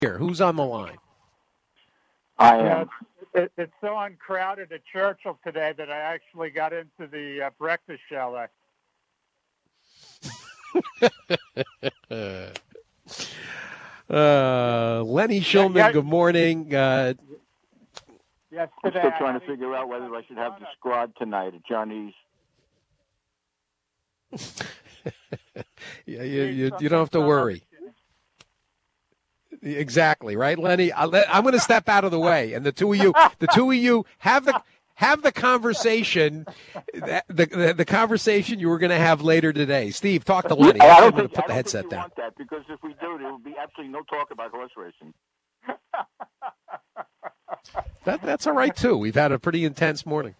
here. Who's on the line? I am. It's so uncrowded at Churchill today that I actually got into the breakfast chalet. Lenny Shulman, good morning. Yes, I'm today. still trying to figure out whether I should have the squad tonight at Johnny's. Yeah, you don't have to worry. Exactly, right, Lenny? I'm going to step out of the way, and the two of you have the conversation, the conversation you were going to have later today. Steve, talk to Lenny. I'm going to put the headset down. Want that, because if we do, there will be absolutely no talk about horse racing. That's all right too. We've had a pretty intense morning.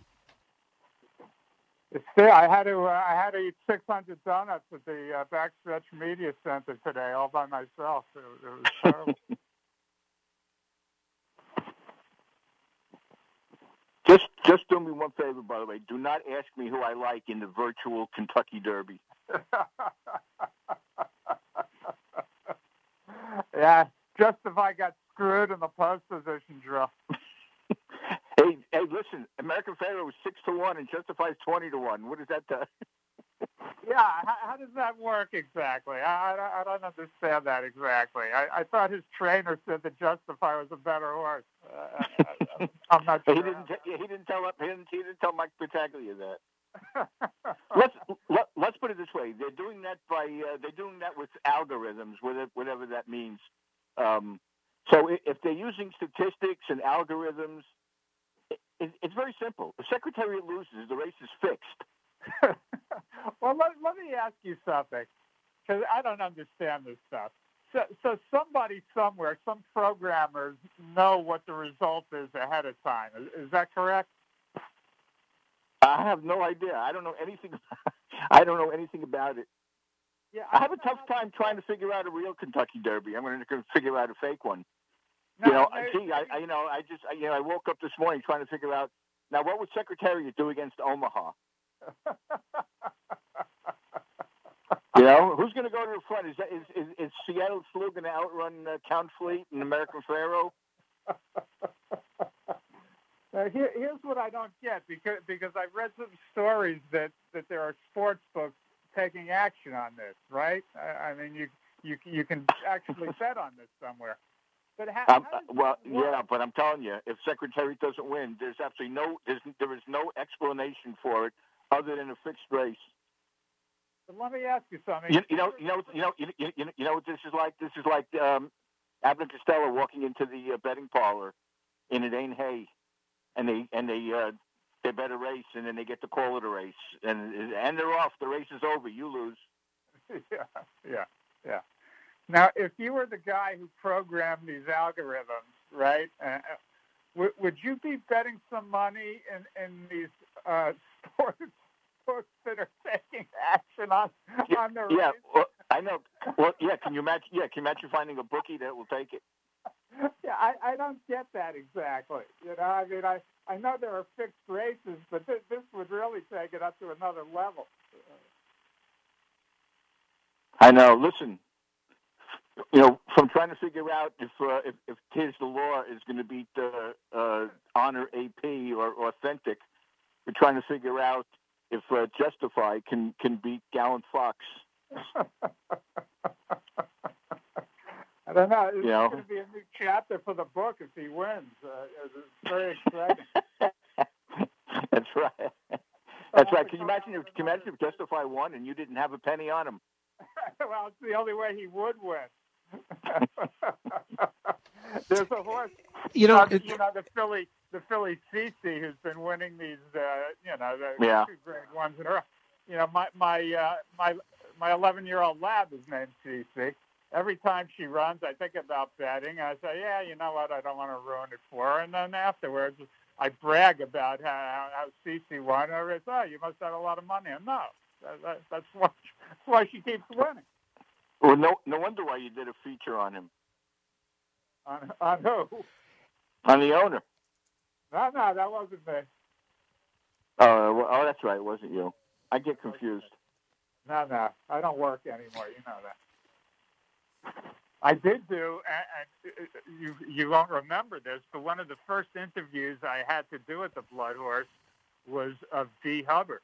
I had to eat 600 donuts at the Backstretch Media Center today, all by myself. It was terrible. Just do me one favor, by the way. Do not ask me who I like in the virtual Kentucky Derby. Yeah, just if I got screwed in the post position drill. Hey, listen, American Pharaoh was 6-1 and Justifies 20-1. What does that do? Yeah, how does that work exactly? I don't understand that exactly. I thought his trainer said that Justify was a better horse. I'm not sure. He didn't tell Mike Battaglia that. Let's put it this way: they're doing that with algorithms, whatever that means. So if they're using statistics and algorithms, it's very simple. If Secretariat loses, the race is fixed. Well, let me ask you something, because I don't understand this stuff. So somebody somewhere, some programmers know what the result is ahead of time. Is that correct? I have no idea. I don't know anything. I don't know anything about it. Yeah, I have a tough time trying to figure out a real Kentucky Derby. I'm going to figure out a fake one. No, I woke up this morning trying to figure out, now what would Secretariat do against Omaha? Who's going to go to the front? Is Seattle Flu going to outrun Count Fleet and American Pharaoh? Here's what I don't get, because I've read some stories that there are sports books taking action on this, right? I mean, you can actually bet on this somewhere. But but I'm telling you, if Secretary doesn't win, there's absolutely there is no explanation for it other than a fixed race. But let me ask you something. You know what this is like? This is like Abbott and Costello walking into the betting parlor, and it ain't hay, and they bet a race, and then they get to call it a race, and they're off. The race is over. You lose. Yeah. Now, if you were the guy who programmed these algorithms, right, would you be betting some money in these sports books that are taking action on the race? Yeah, well, I know. Well, yeah. Can you imagine? Yeah, can you imagine finding a bookie that will take it? Yeah, I don't get that exactly. I mean, I know there are fixed races, but this would really take it up to another level. I know. Listen. From trying to figure out if Tiz the Law is going to beat Honor AP or Authentic, we're trying to figure out if Justify can beat Gallant Fox. I don't know. It's going to be a new chapter for the book if he wins. It's very exciting. That's right. That's right. Can you imagine if Justify won and you didn't have a penny on him? Well, it's the only way he would win. There's a horse, the Philly CC, who's been winning these, the 2 grade ones in a row. My 11-year-old lab is named CC. Every time she runs, I think about betting. I say, yeah, you know what? I don't want to ruin it for her. And then afterwards, I brag about how CC won. Everybody says, oh, you must have a lot of money. And no, that's why she keeps winning. Well, no wonder why you did a feature on him. On who? On the owner. No, that wasn't me. Oh, that's right. It wasn't you. I get confused. No, I don't work anymore. You know that. I did do, and you won't remember this, but one of the first interviews I had to do at the Blood Horse was of Dee Hubbard.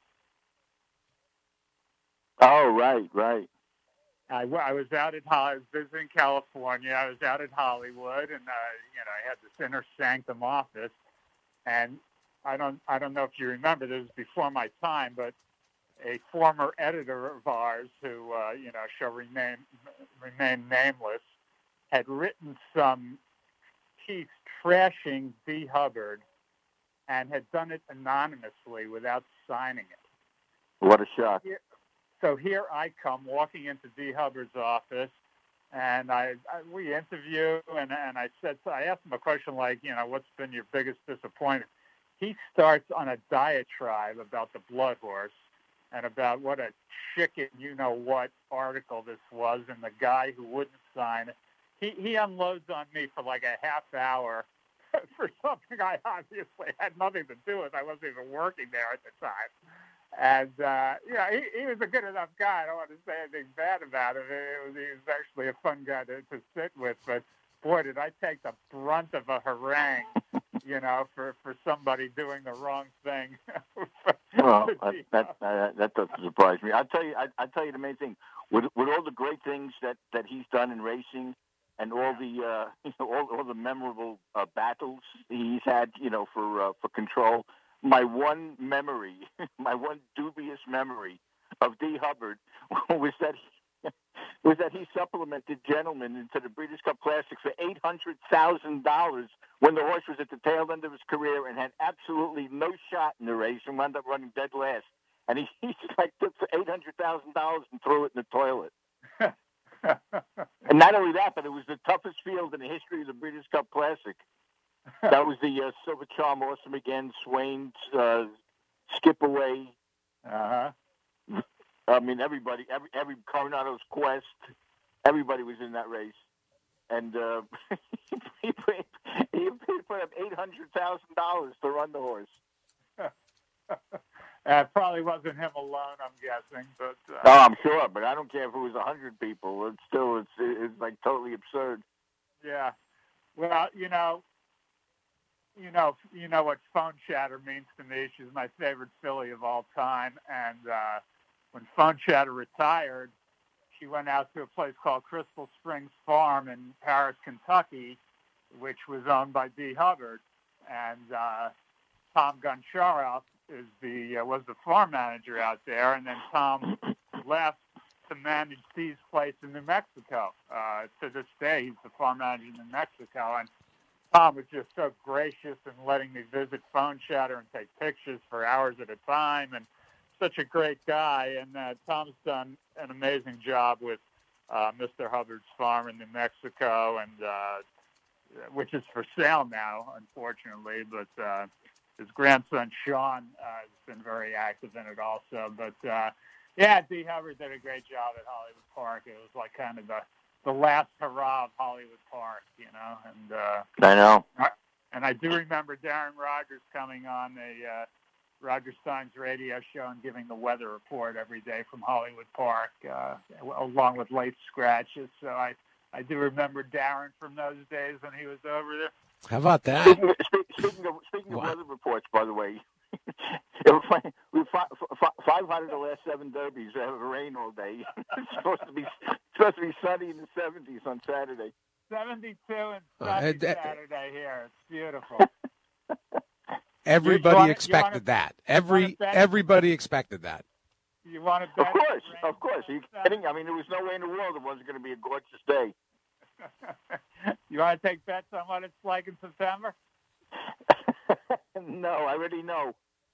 Oh, right. I was out at I was visiting California. I was out at Hollywood, and I had this inner sanctum office, and I don't know if you remember. This was before my time, but a former editor of ours who shall remain nameless had written some piece trashing Dee Hubbard, and had done it anonymously without signing it. What a shock! So here I come walking into Dee Hubbard's office, and we interview, and I asked him a question like, what's been your biggest disappointment? He starts on a diatribe about the Blood Horse and about what a chicken what article this was, and the guy who wouldn't sign it. He unloads on me for like a half hour for something I obviously had nothing to do with. I wasn't even working there at the time. And, he was a good enough guy. I don't want to say anything bad about him. He was actually a fun guy to sit with. But, boy, did I take the brunt of a harangue, for somebody doing the wrong thing. Well, that doesn't surprise me. I'll tell you the main thing. With all the great things that he's done in racing, and all the all the memorable battles he's had, for control. My one dubious memory of Dee Hubbard was that he supplemented Gentleman into the Breeders' Cup Classic for $800,000 when the horse was at the tail end of his career and had absolutely no shot in the race and wound up running dead last. And he took $800,000 and threw it in the toilet. And not only that, but it was the toughest field in the history of the Breeders' Cup Classic. That was the Silver Charm, Awesome Again, Swain's, Skip Away. Uh-huh. I mean, everybody, every Coronado's Quest, everybody was in that race. And he put up $800,000 to run the horse. It probably wasn't him alone, I'm guessing. But I'm sure, but I don't care if it was 100 people. It's like totally absurd. Yeah. Well, you know what Phone Chatter means to me. She's my favorite filly of all time. And when Phone Chatter retired, she went out to a place called Crystal Springs Farm in Paris, Kentucky, which was owned by Dee Hubbard. And Tom Goncharoff was the farm manager out there. And then Tom left to manage Dee's place in New Mexico. To this day, he's the farm manager in New Mexico. And Tom was just so gracious in letting me visit Phone Chatter and take pictures for hours at a time, and such a great guy. And Tom's done an amazing job with Mr. Hubbard's farm in New Mexico, and which is for sale now, unfortunately. But his grandson Sean has been very active in it also. But Dee Hubbard did a great job at Hollywood Park. It was like kind of the last hurrah of Hollywood Park, and I know. And I do remember Darren Rogers coming on the Roger Stein's radio show and giving the weather report every day from Hollywood Park, along with late scratches. So I do remember Darren from those days when he was over there. How about that? Speaking of weather reports, by the way, we 5 out of the last 7 derbies have rain all day. It's supposed to be sunny in the 70s on Saturday. 72 and sunny Saturday here. It's beautiful. Everybody expected that. Everybody expected that. You want to bet? Of course. Are you kidding? I mean, there was no way in the world it wasn't going to be a gorgeous day. You want to take bets on what it's like in September? No, I already know.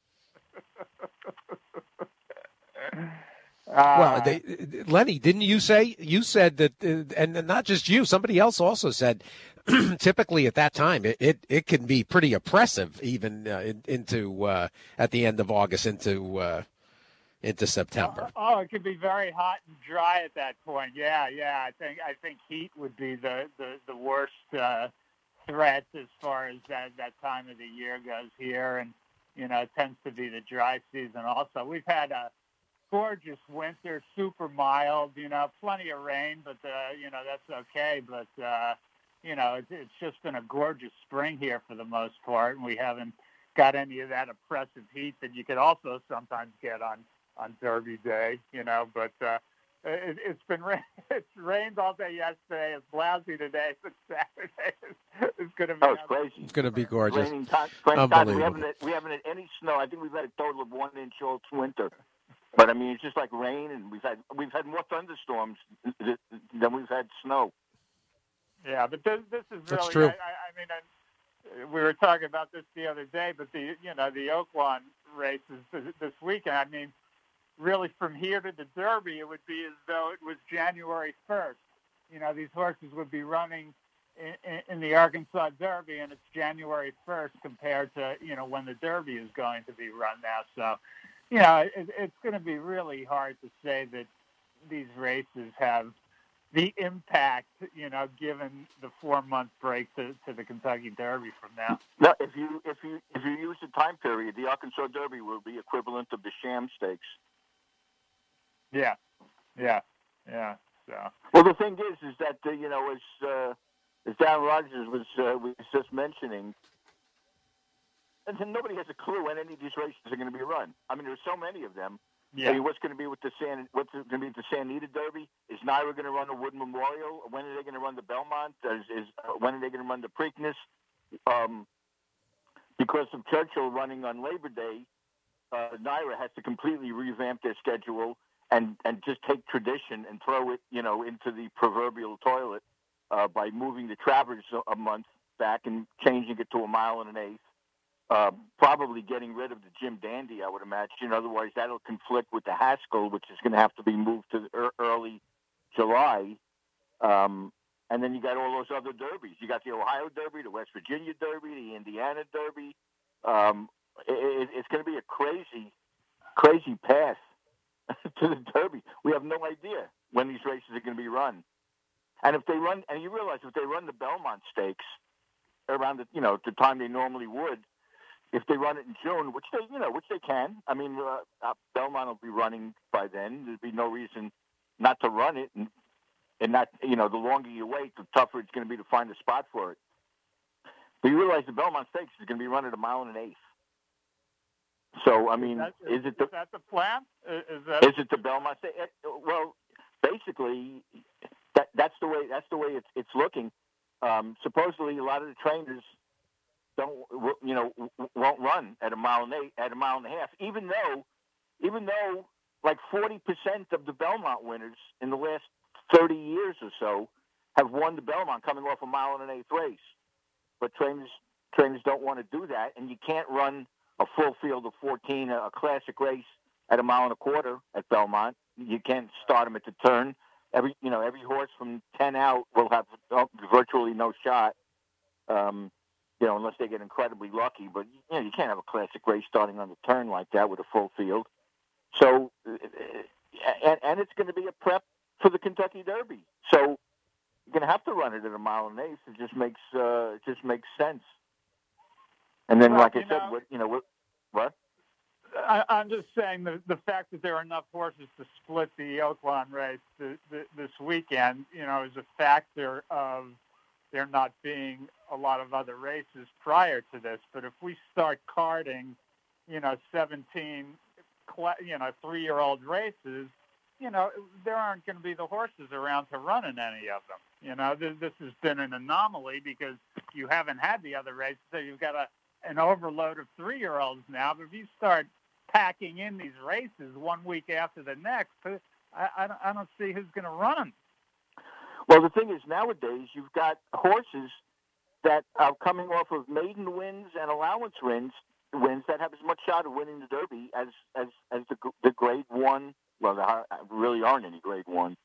Well, Lenny, didn't you say? You said that, and not just you. Somebody else also said. Typically, at that time, it can be pretty oppressive, even into at the end of August into September. It could be very hot and dry at that point. Yeah. I think heat would be the worst threat as far as that time of the year goes here, and it tends to be the dry season. Also, we've had gorgeous winter, super mild, plenty of rain, but, that's okay. But, it's just been a gorgeous spring here for the most part, and we haven't got any of that oppressive heat that you could also sometimes get on Derby Day, but it's rained all day yesterday. It's lousy today, but Saturday is going to be. Oh, it's crazy. It's going to be gorgeous. Unbelievable. We haven't had any snow. I think we've had a total of 1 inch all winter. But I mean, it's just like rain, and we've had more thunderstorms than we've had snow. Yeah, but this is really. That's true. I mean, we were talking about this the other day, but the Oaklawn races this weekend. I mean, really, from here to the Derby, it would be as though it was January 1st. These horses would be running in the Arkansas Derby, and it's January 1st compared to, when the Derby is going to be run now. So, it's going to be really hard to say that these races have the impact, given the 4-month break to the Kentucky Derby from now. No, if you use the time period, the Arkansas Derby will be equivalent of the Sham Stakes. Yeah. So. Well, the thing is that as Darren Rogers was just mentioning, and nobody has a clue when any of these races are going to be run. I mean, there's so many of them. Yeah. I mean, what's going to be with what's going to be at the San Anita Derby? Is Naira going to run the Wood Memorial? When are they going to run the Belmont? When are they going to run the Preakness? Because of Churchill running on Labor Day, Naira has to completely revamp their schedule and just take tradition and throw it, into the proverbial toilet by moving the Travers a month back and changing it to 1 1/8 miles. Probably getting rid of the Jim Dandy, I would imagine. Otherwise, that'll conflict with the Haskell, which is going to have to be moved to early July. And then you got all those other derbies. You got the Ohio Derby, the West Virginia Derby, the Indiana Derby. It's going to be a crazy, crazy path to the Derby. We have no idea when these races are going to be run. And if they run, and you realize if they run the Belmont Stakes around the time they normally would, if they run it in June, which they can. I mean, Belmont will be running by then. There'd be no reason not to run it, and not, the longer you wait, the tougher it's going to be to find a spot for it. But you realize the Belmont Stakes is going to be run at 1 1/8 miles. So, I mean, is that the plan? Is it the Belmont Stakes? Well, basically, that's the way it's looking. Supposedly, a lot of the trainers won't run at 1 1/8 miles, even though like 40% of the Belmont winners in the last 30 years or so have won the Belmont coming off a 1 1/8 miles race. But trainers don't want to do that, and you can't run a full field of 14, a classic race at 1 1/4 miles at Belmont. You can't start them at the turn. Every horse from 10 out will have virtually no shot. Unless they get incredibly lucky. But, you can't have a classic race starting on the turn like that with a full field. So, and it's going to be a prep for the Kentucky Derby. So, you're going to have to run it at 1 1/8 miles. It just makes sense. And then, like I said, what? I'm just saying the fact that there are enough horses to split the Oaklawn race this weekend, is a factor of there not being a lot of other races prior to this. But if we start carding, 17, 3-year-old races, there aren't going to be the horses around to run in any of them. This has been an anomaly because you haven't had the other races, so you've got an overload of 3-year-olds now. But if you start packing in these races 1 week after the next, I don't see who's going to run them. Well, the thing is, nowadays, you've got horses that are coming off of maiden wins and allowance wins that have as much shot of winning the Derby as the Grade 1. Well, there really aren't any Grade 1.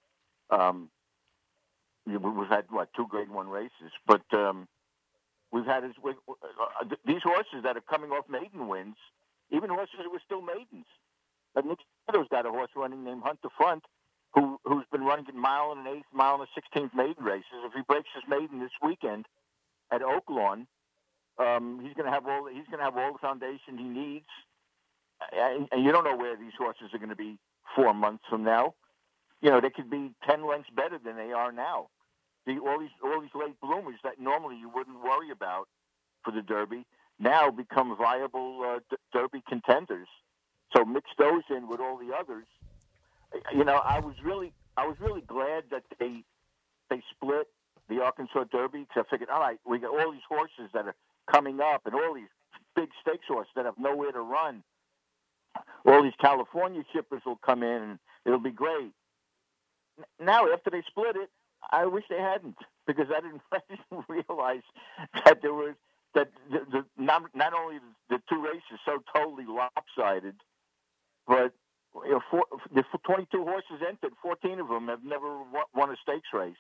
We've had, 2 Grade 1 races. But we've had these horses that are coming off maiden wins, even horses that were still maidens. Nick Meadows got a horse running named Hunt the Front, who's been running at 1 1/8 miles, 1/16 maiden races. If he breaks his maiden this weekend at Oaklawn, he's going to have all the foundation he needs. And you don't know where these horses are going to be 4 months from now, they could be 10 lengths better than they are now. All these late bloomers that normally you wouldn't worry about for the Derby now become viable Derby contenders. So mix those in with all the others. I was really glad that they split the Arkansas Derby, because I figured, all right, we got all these horses that are coming up and all these big stakes horses that have nowhere to run. All these California shippers will come in and it'll be great. Now, after they split it, I wish they hadn't, because I didn't realize that there was not only the two races so totally lopsided, but the 22 horses entered, 14 of them have never won a stakes race.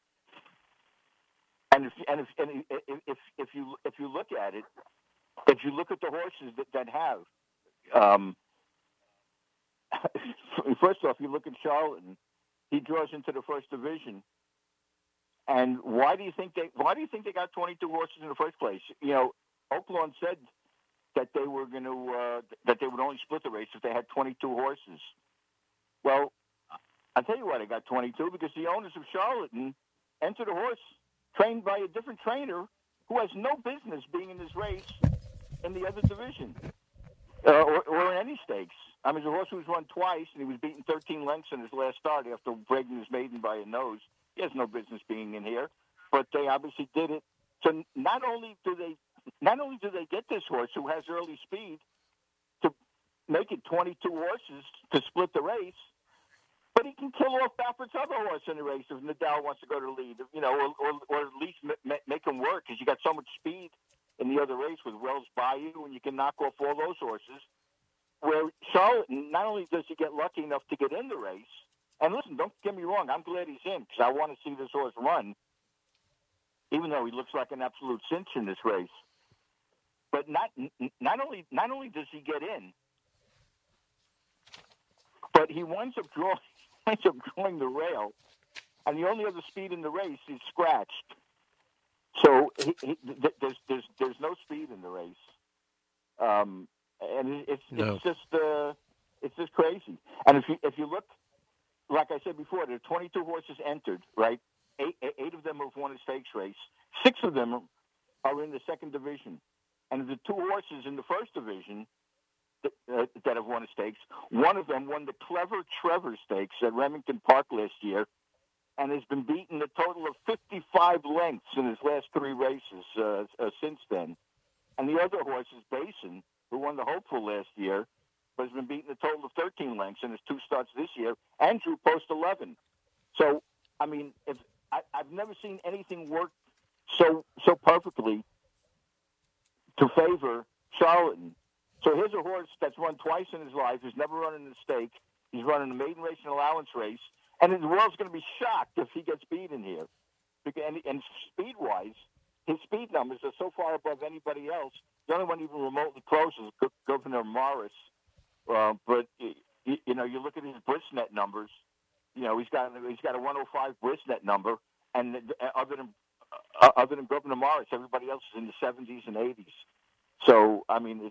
And if you look at it, if you look at the horses that have, first off, you look at Charlatan, he draws into the first division. And why do you think they got 22 horses in the first place? Oaklawn said that they were going to that they would only split the race if they had 22 horses. Well, I'll tell you why they got 22, because the owners of Charlatan entered a horse trained by a different trainer who has no business being in this race in the other division or in any stakes. I mean, the horse who was run twice, and he was beaten 13 lengths in his last start after breaking his maiden by a nose. He has no business being in here, but they obviously did it. So not only do they get this horse who has early speed to make it 22 horses to split the race, but he can kill off Baffert's other horse in the race if Nadal wants to go to the lead, or at least make him work, because you got so much speed in the other race with Wells Bayou, and you can knock off all those horses. Where Charlatan, not only does he get lucky enough to get in the race, and listen, don't get me wrong, I'm glad he's in, because I want to see this horse run, even though he looks like an absolute cinch in this race. But not only does he get in, but he winds up drawing the rail, and the only other speed in the race is scratched. So there's no speed in the race, and it's just crazy. And if you look, like I said before, there are 22 horses entered, right? Eight of them have won a stakes race. 6 of them are in the second division, and the 2 horses in the first division that have won a stakes, one of them won the Clever Trevor Stakes at Remington Park last year, and has been beaten a total of 55 lengths in his last 3 races since then. And the other horse is Basin, who won the Hopeful last year, but has been beaten a total of 13 lengths in his 2 starts this year, and drew post 11. So, I mean, I've never seen anything work so perfectly to favor Charlatan. So here's a horse that's run twice in his life, who's never run in the stake. He's running a maiden race and allowance race. And the world's going to be shocked if he gets beat in here. And speed-wise, his speed numbers are so far above anybody else. The only one even remotely close is Governor Morris. But you look at his BristNet numbers. He's got a 105 BristNet number, and other than Governor Morris, everybody else is in the 70s and 80s. So I mean,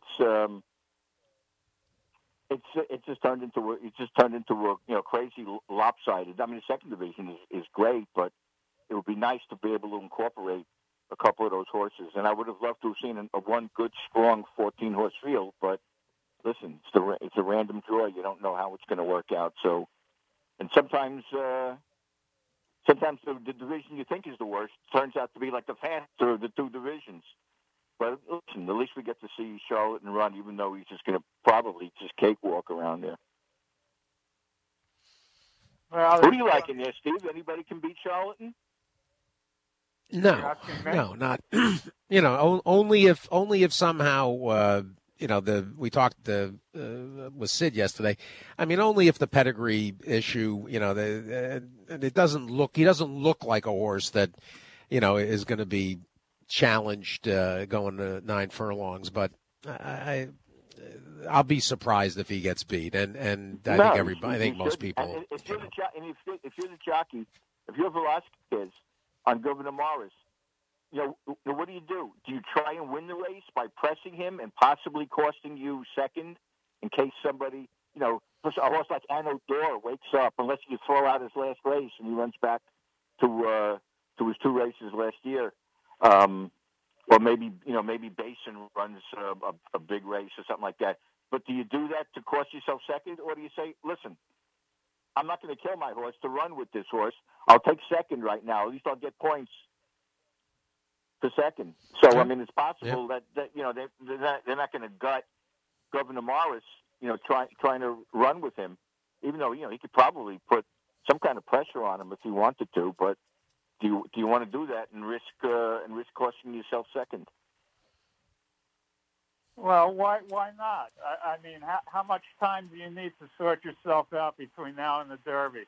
it's just turned into a crazy lopsided. I mean, the second division is great, but it would be nice to be able to incorporate a couple of those horses. And I would have loved to have seen one good, strong 14-horse field. But listen, it's a random draw. You don't know how it's going to work out. So, and sometimes the division you think is the worst turns out to be like the faster of the 2 divisions. But listen, at least we get to see Charlatan run, even though he's just going to probably just cakewalk around there. Well, who do you like in there, Steve? Anybody can beat Charlatan? No, not. Only if somehow we talked with Sid yesterday. I mean, only if the pedigree issue, it doesn't look. He doesn't look like a horse that, is going to be challenged going to 9 furlongs. But I'll be surprised if he gets beat. And I think most people. If you're the jockey, if you're Velasquez on Governor Morris, what do? Do you try and win the race by pressing him and possibly costing you second in case somebody a horse like Anno Dor wakes up unless you throw out his last race and he runs back to his 2 races last year. Or maybe Basin runs a big race or something like that. But do you do that to cost yourself second, or do you say, listen, I'm not going to kill my horse to run with this horse. I'll take second right now. At least I'll get points for second. So I mean, it's possible that they're not going to gut Governor Morris, trying to run with him, even though he could probably put some kind of pressure on him if he wanted to. But do you want to do that and risk costing yourself second? Well, why not? I mean, how much time do you need to sort yourself out between now and the Derby?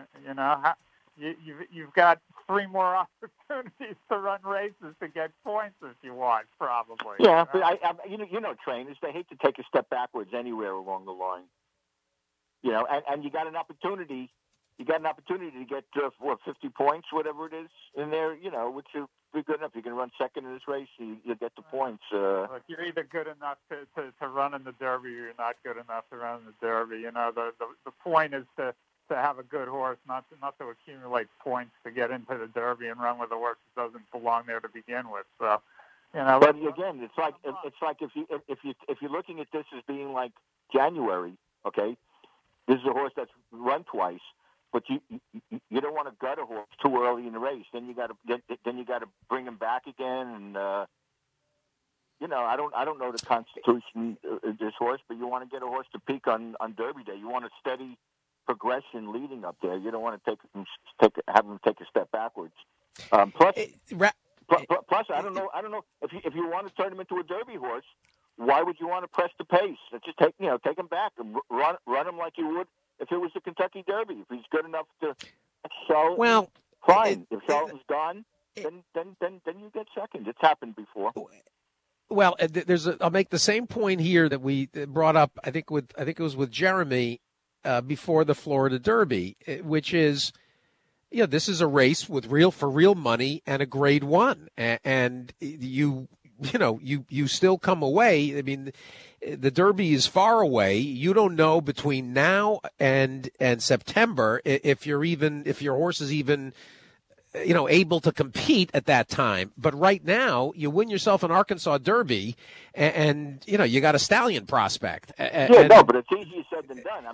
You've got 3 more opportunities to run races to get points if you want, probably. Yeah, but trainers, they hate to take a step backwards anywhere along the line. And you got an opportunity. You got an opportunity to get 50 points, whatever it is, in there. Which would be good enough. You can run second in this race, you get the points. Look, you're either good enough to run in the Derby, or you're not good enough to run in the Derby. The point is to have a good horse, not to accumulate points to get into the Derby and run with a horse that doesn't belong there to begin with. So, But again, it's like if you're looking at this as being like January, okay, this is a horse that's run twice. But you don't want to gut a horse too early in the race. Then you got to bring him back again, and I don't know the constitution of this horse, but you want to get a horse to peak on Derby Day. You want a steady progression leading up there. You don't want to have him take a step backwards. Plus, I don't know if you want to turn him into a Derby horse. Why would you want to press the pace? Just take him back and run him like you would if it was the Kentucky Derby. If he's good enough to Charlotte, fine. If Charlotte's gone, then you get second. It's happened before. Well, I'll make the same point here that we brought up. I think it was with Jeremy before the Florida Derby, which is, this is a race with real money and a Grade 1, and you still come away. I mean, the Derby is far away. You don't know between now and September if your horse is even able to compete at that time. But right now, you win yourself an Arkansas Derby, and you got a stallion prospect. But it's easier said than done.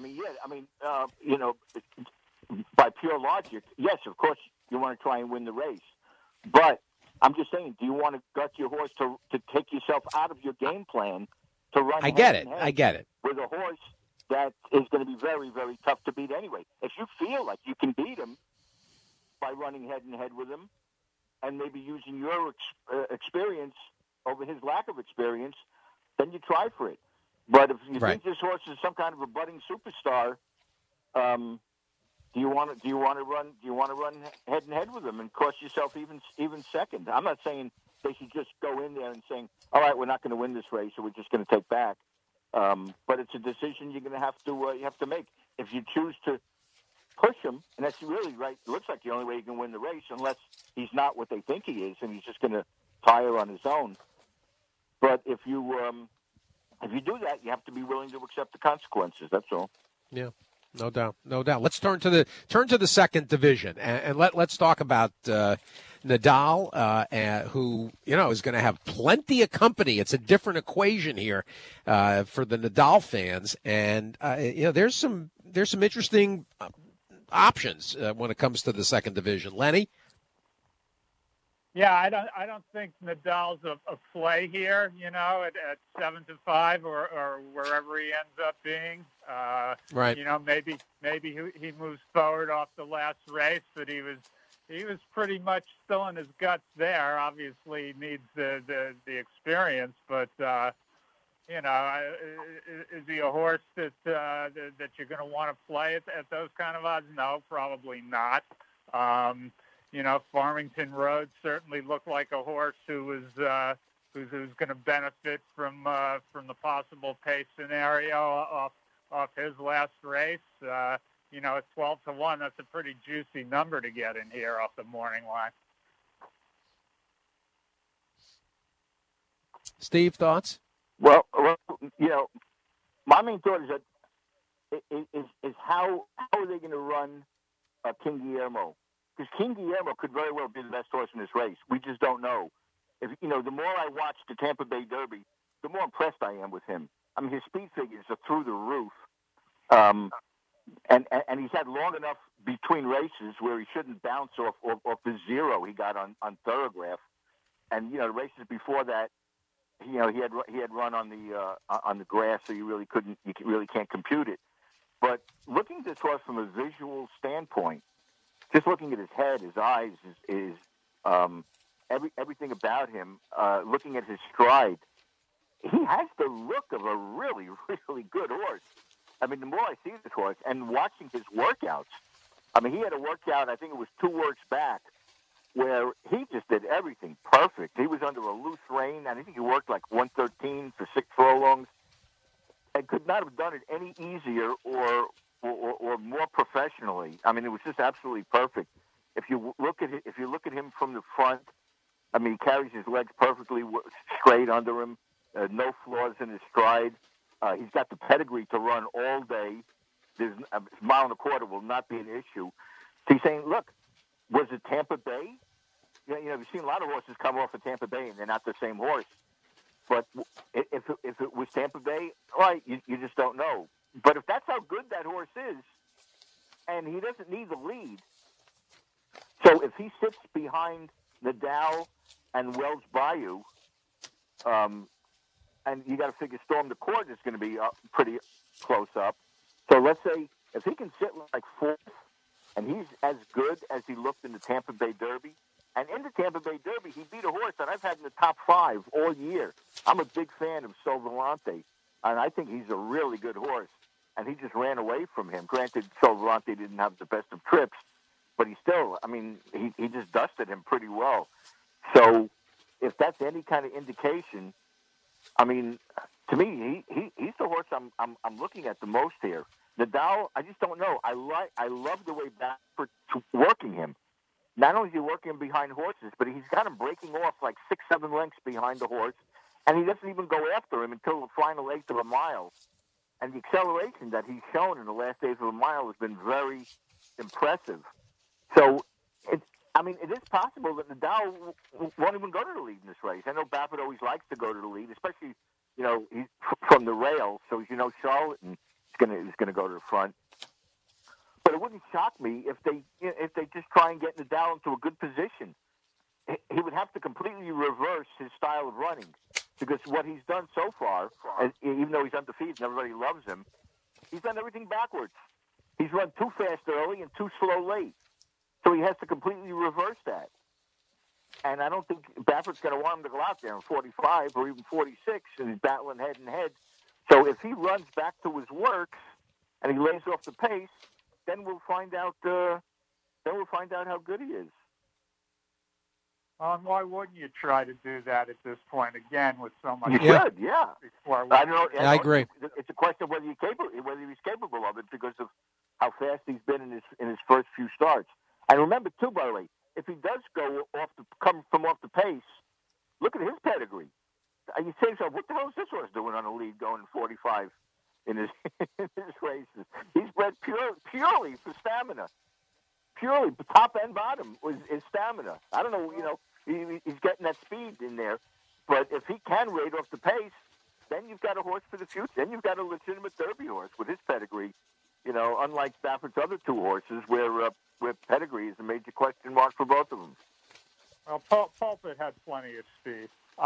By pure logic, yes, of course you want to try and win the race, but I'm just saying, do you want to gut your horse to take yourself out of your game plan to run? I get it with a horse that is going to be very, very tough to beat anyway. If you feel like you can beat him by running head and head with him, and maybe using your experience over his lack of experience, then you try for it. But if you think this horse is some kind of a budding superstar, do you want to run head and head with him and cost yourself even second? I'm not saying they should just go in there and saying, all right, we're not going to win this race, so we're just going to take back. But it's a decision you're going to have to make. If you choose to push him, and that's really right. It looks like the only way you can win the race, unless he's not what they think he is, and he's just going to tire on his own. But if you do that, you have to be willing to accept the consequences. That's all. Yeah. No doubt. Let's turn to the second division, and let's talk about Nadal, who is going to have plenty of company. It's a different equation here for the Nadal fans, and there's some interesting options when it comes to the second division. Lenny? Yeah, I don't think Nadal's a play here, at 7-5 or wherever he ends up being. Right. Maybe he moves forward off the last race, but he was pretty much still in his guts there. Obviously, he needs the experience, but is he a horse that you're going to want to play at those kind of odds? No, probably not. Farmington Road certainly looked like a horse who's going to benefit from the possible pace scenario off his last race. At 12-1, that's a pretty juicy number to get in here off the morning line. Steve, thoughts? Well, my main thought is that is how are they going to run King Guillermo? Because King Guillermo could very well be the best horse in this race. We just don't know. If the more I watch the Tampa Bay Derby, the more impressed I am with him. I mean, his speed figures are through the roof. And he's had long enough between races where he shouldn't bounce off the zero he got on Thoroughgraph. And the races before that, he had run on the grass, so you really can't compute it. But looking at this horse from a visual standpoint, just looking at his head, his eyes, his everything about him, looking at his stride, he has the look of a really, really good horse. I mean, the more I see this horse and watching his workouts, I mean, he had a workout, I think it was 2 works back, where he just did everything perfect. He was under a loose rein, and I think he worked like 113 for 6 furlongs, and could not have done it any easier or more professionally. I mean, it was just absolutely perfect. If you look at him from the front, I mean, he carries his legs perfectly straight under him, no flaws in his stride. He's got the pedigree to run all day. There's a mile and a quarter will not be an issue. So he's saying, look, was it Tampa Bay? You've seen a lot of horses come off of Tampa Bay, and they're not the same horse. But if it was Tampa Bay, right, you just don't know. But if that's how good that horse is, and he doesn't need the lead, so if he sits behind Nadal and Wells Bayou, and you got to figure Storm the Court is going to be pretty close up. So let's say if he can sit like 4th, and he's as good as he looked in the Tampa Bay Derby, and in the Tampa Bay Derby, he beat a horse that I've had in the top 5 all year. I'm a big fan of Sol Volante, and I think he's a really good horse. And he just ran away from him. Granted, Sol Volante didn't have the best of trips, but he still, I mean, he just dusted him pretty well. So if that's any kind of indication, I mean, to me, he's the horse I'm looking at the most here. Nadal, I just don't know. I love the way Baffert working him. Not only is he working behind horses, but he's got him breaking off like 6-7 lengths behind the horse, and he doesn't even go after him until the final 1/8 of a mile. And the acceleration that he's shown in the last 1/8 of a mile has been very impressive. So, it is possible that Nadal won't even go to the lead in this race. I know Baffert always likes to go to the lead, especially, he's from the rail. So, Charlatan is going to go to the front. But it wouldn't shock me if they just try and get Nadal into a good position. He would have to completely reverse his style of running, because what he's done so far, even though he's undefeated and everybody loves him, he's done everything backwards. He's run too fast early and too slow late. So he has to completely reverse that. And I don't think Baffert's going to want him to go out there in 45 or even 46 and he's battling head and head. So if he runs back to his works and he lays off the pace, then we'll find out. How good he is. Why wouldn't you try to do that at this point again with so much? You should, yeah. I agree. It's a question of whether he's capable of it, because of how fast he's been in his first few starts. And remember too, by the way, if he does come from off the pace, look at his pedigree. You say to yourself, what the hell is this horse doing on a lead going 45 in his races? He's bred purely for stamina. Purely top and bottom is stamina. I don't know, he's getting that speed in there. But if he can rate off the pace, then you've got a horse for the future. Then you've got a legitimate Derby horse with his pedigree. Unlike Baffert's other 2 horses, where pedigree is a major question mark for both of them. Well, Pulpit had plenty of speed.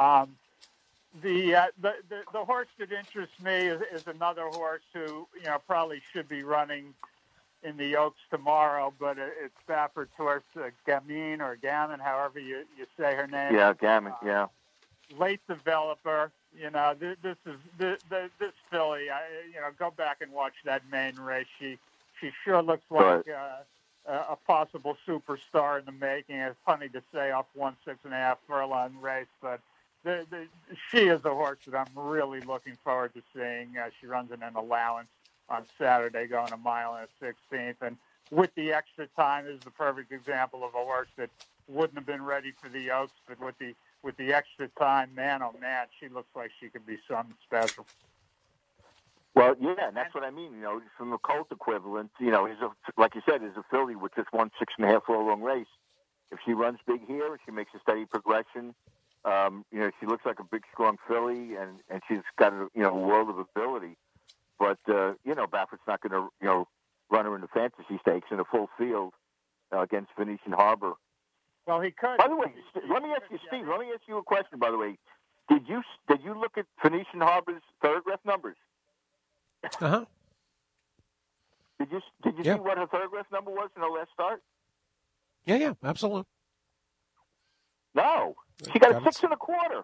The horse that interests me is another horse who probably should be running in the Oaks tomorrow, but it's Baffert's horse, Gamin or Gammon, however you say her name. Yeah, Gammon. Yeah. Late developer. This filly. Go back and watch that main race. She sure looks like a possible superstar in the making. It's funny to say off 1 6.5 furlong race, but she is a horse that I'm really looking forward to seeing. She runs in an allowance on Saturday, going a mile and a 16th, and with the extra time, this is the perfect example of a horse that wouldn't have been ready for the Oaks, but with the extra time, man, oh man, she looks like she could be something special. Well, yeah, and that's what I mean. From the Colt equivalent, he's like you said, is a filly with just 1 6.5 furlong race. If she runs big here, if she makes a steady progression, she looks like a big, strong filly, and she's got a world of ability. But Baffert's not going to run her in the fantasy stakes in a full field against Venetian Harbor. Well, he could. By the way, let me ask you, Steve. Let me ask you a question. By the way, did you look at Venetian Harbor's thoroughbred numbers? Uh-huh. Did you see what her thoroughbred number was in her last start? Yeah, absolutely. No, she got a 6 1/4.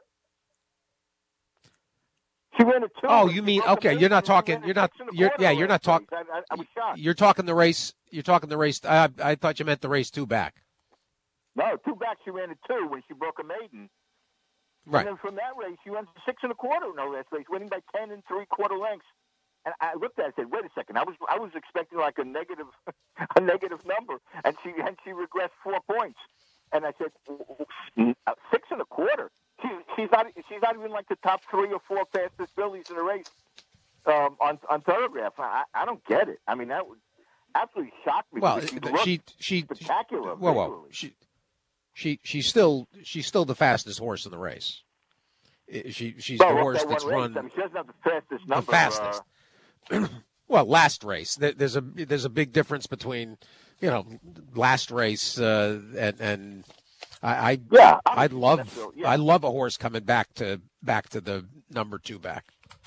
She ran a 2. Oh, you mean okay? You're not talking. You're not talking. I was shocked. You're talking the race. You're talking the race. I thought you meant the race 2 back. No, 2 back. She ran a 2 when she broke a maiden. Right. And then from that race, she runs a 6 1/4 in her last race, winning by 10 3/4 lengths. And I looked at it and said, "Wait a second! I was expecting like a negative number, and she regressed 4 points." And I said, 6 1/4. She's not even like the top 3 or 4 fastest fillies in the race on Thoroughgraph. I don't get it. I mean, that would absolutely shock me. Well, she spectacular. Whoa. She's still the fastest horse in the race. She's the horse that's run. I mean, she doesn't have the fastest number. The fastest. Well, last race. There's a big difference between last race and I love a horse coming back to the number 2 back.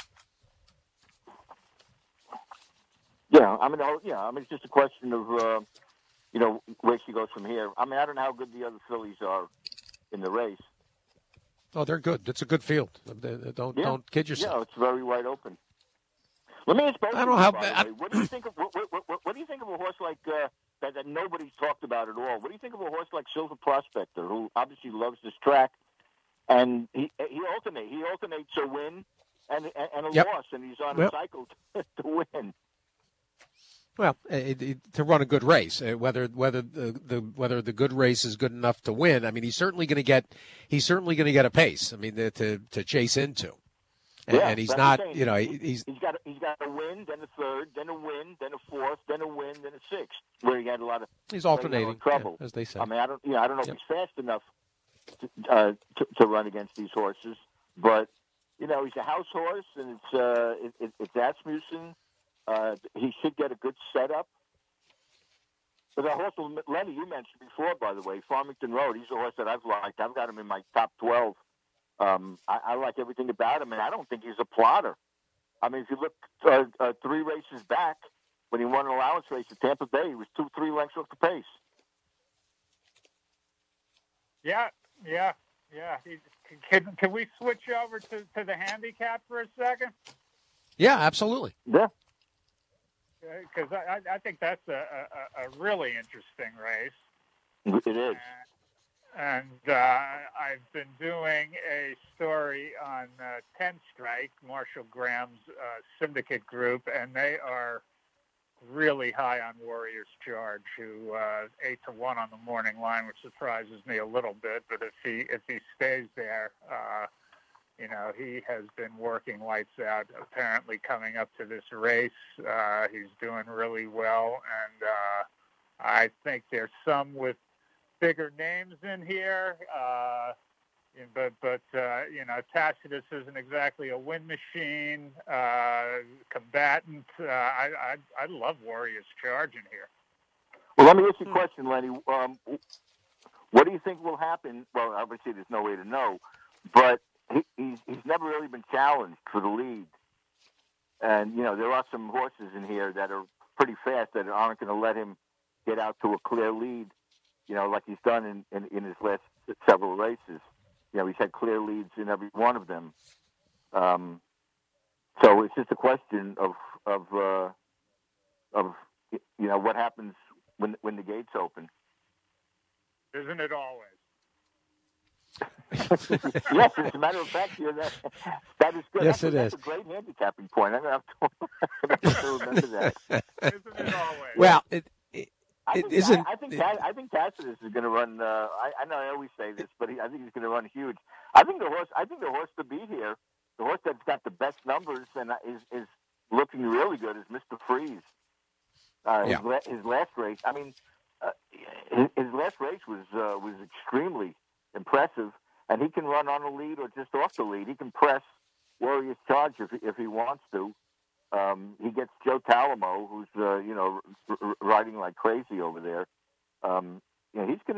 Yeah, I mean, it's just a question of where she goes from here. I mean, I don't know how good the other fillies are in the race. Oh, they're good. It's a good field. Don't kid yourself. Yeah, it's very wide open. Let me ask both of you, what do you think of what do you think of a horse like that nobody's talked about at all? What do you think of a horse like Silver Prospector, who obviously loves this track, and he alternates a win and a loss, and he's on a cycle to win. Well, to run a good race, whether the good race is good enough to win. I mean, he's certainly going to get a pace. I mean, to chase into. And he's not, he's got a win, then a third, then a win, then a fourth, then a win, then a sixth, where he had a lot of he's alternating trouble, as they say. I mean, I don't know if he's fast enough to run against these horses, but he's a house horse, and it's Asmussen. He should get a good setup. But the horse, Lenny, you mentioned before, by the way, Farmington Road. He's a horse that I've liked. I've got him in my top 12. I like everything about him, and I don't think he's a plotter. I mean, if you look 3 races back, when he won an allowance race at Tampa Bay, he was 2-3 lengths off the pace. Yeah. Can we switch over to the handicap for a second? Yeah, absolutely. Yeah. Because I think that's a really interesting race. It is. And I've been doing a story on 10 Strike, Marshall Graham's syndicate group, and they are really high on Warrior's Charge, who 8-1 on the morning line, which surprises me a little bit. But if he stays there, he has been working lights out. Apparently, coming up to this race, he's doing really well, and I think there's some with bigger names in here, but Tacitus isn't exactly a win machine. Combatant, I love Warrior's Charge in here. Well, let me ask you a question, Lenny. What do you think will happen? Well, obviously there's no way to know, but he's never really been challenged for the lead, and there are some horses in here that are pretty fast that aren't going to let him get out to a clear lead. Like he's done in his last several races. He's had clear leads in every one of them. So it's just a question of what happens when the gates open. Isn't it always? Yes, as a matter of fact, that is good. Yes, that's a great handicapping point. I'm going to have to remember that. Isn't it always? Well, I think Tacitus is going to run. I know I always say this, but I think he's going to run huge. I think the horse to beat here, the horse that's got the best numbers and looking really good is Mr. Freeze. His last race. I mean, his last race was extremely impressive, and he can run on the lead or just off the lead. He can press Warrior's Charge if he wants to. He gets Joe Talamo, who's riding like crazy over there. He's going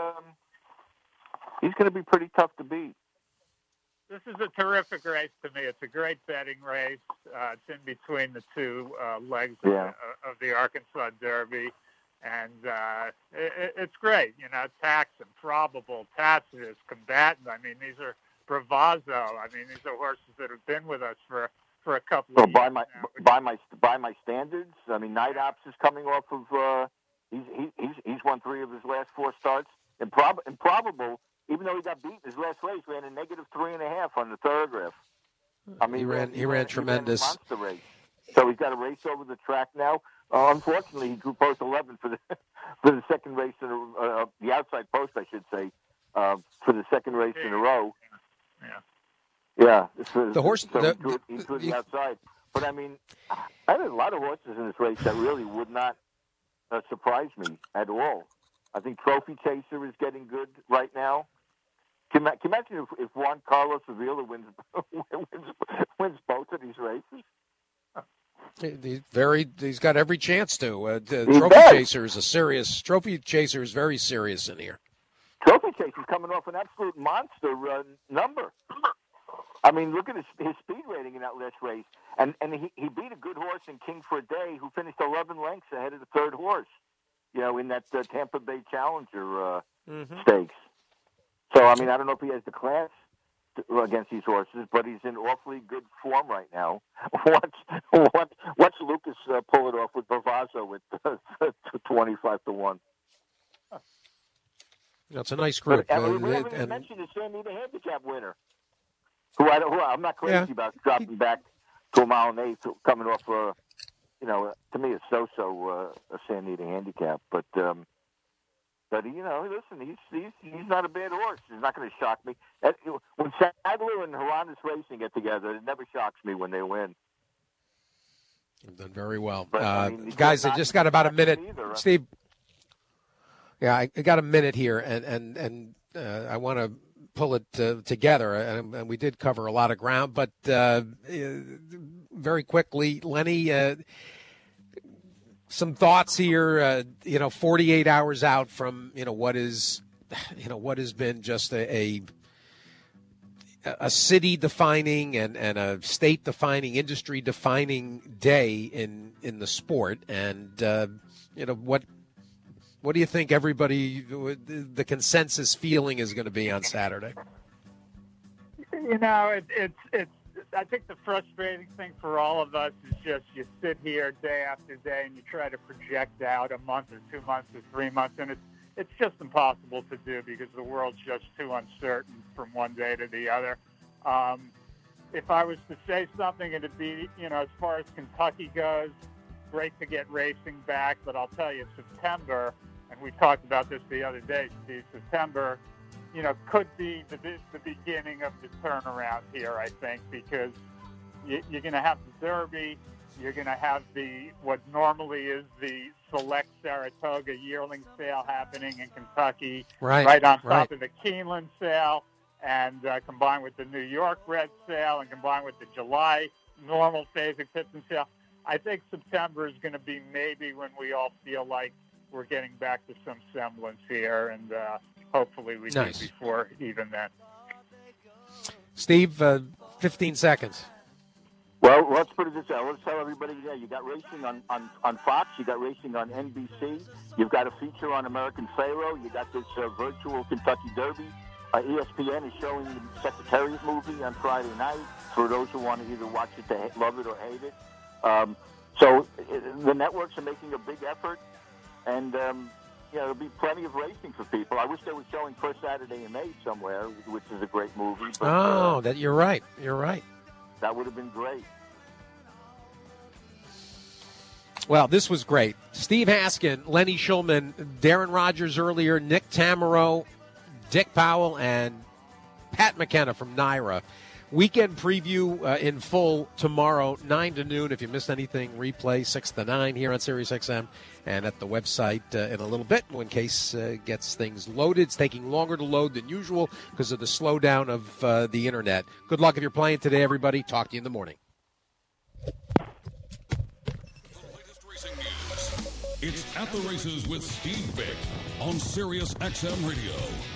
to be pretty tough to beat. This is a terrific race to me. It's a great betting race. It's in between the two legs of the Arkansas Derby. And it's great. Taxon, Probable, Tacitus, Combatant. I mean, these are Bravazzo. I mean, these are horses that have been with us for a couple of years by my standards, I mean, Night Ops is coming off of he's won 3 of his last 4 starts. And Probable, even though he got beat in his last race, ran a -3.5 on the Thoroughgraph. I mean, he ran tremendous. He ran a monster race. So he's got a race over the track now. Unfortunately, he drew post 11 for the second race in the outside post, I should say, for the second race in a row. Yeah. The horse. He drew the outside. But I mean, I had a lot of horses in this race that really would not surprise me at all. I think Trophy Chaser is getting good right now. Can you imagine if Juan Carlos Avila wins both of these races? He's got every chance to. Trophy Chaser is very serious in here. Trophy Chaser is coming off an absolute monster number. I mean, look at his speed rating in that last race, and he beat a good horse in King for a Day, who finished 11 lengths ahead of the third horse. In that Tampa Bay Challenger stakes. So I mean, I don't know if he has the class against these horses, but he's in awfully good form right now. Watch Lucas pull it off with Bravazzo with 25-1. That's a nice group. We haven't even mentioned the San Diego Handicap winner, who I'm not crazy about dropping back to a mile and 8, coming off to me, it's so a San Diego Handicap, but listen, he's not a bad horse. He's not going to shock me. When Sadler and Haranis Racing get together, it never shocks me when they win. You've done very well, but, guys. I just got about a minute, Steve. Yeah, I got a minute here, and I want to pull it together, and we did cover a lot of ground, but very quickly, Lenny. Some thoughts here, 48 hours out from, what has been just a city-defining and a state-defining, industry-defining day in the sport. And, what do you think the consensus feeling is going to be on Saturday? It's I think the frustrating thing for all of us is just you sit here day after day and you try to project out a month or 2 months or 3 months, and it's just impossible to do because the world's just too uncertain from one day to the other. If I was to say something, it'd be, as far as Kentucky goes, great to get racing back, but I'll tell you, September, and we talked about this the other day, Steve, September, could be the beginning of the turnaround here, I think, because you're going to have the Derby, you're going to have what normally is the Select Saratoga yearling sale happening in Kentucky, right on top of the Keeneland sale, and combined with the New York Red sale, and combined with the July normal Fasig-Tipton sale. I think September is going to be maybe when we all feel like we're getting back to some semblance here, and hopefully we do before even then. Steve, 15 seconds. Well, let's put it this way. Let's tell everybody, you got racing on Fox, you got racing on NBC, you've got a feature on American Pharaoh, you got this virtual Kentucky Derby. ESPN is showing the Secretariat movie on Friday night for those who want to either watch it to love it or hate it. So the networks are making a big effort, and there'll be plenty of racing for people. I wish they were showing First Saturday in May somewhere, which is a great movie. But, you're right. You're right. That would have been great. Well, this was great. Steve Haskin, Lenny Shulman, Darren Rogers earlier, Nick Tamero, Dick Powell, and Pat McKenna from NYRA Weekend preview in full tomorrow, 9 to noon. If you missed anything, replay 6 to 9 here on SiriusXM and at the website in a little bit when Case gets things loaded. It's taking longer to load than usual because of the slowdown of the Internet. Good luck if you're playing today, everybody. Talk to you in the morning. It's At the Races with Steve Vick on SiriusXM Radio.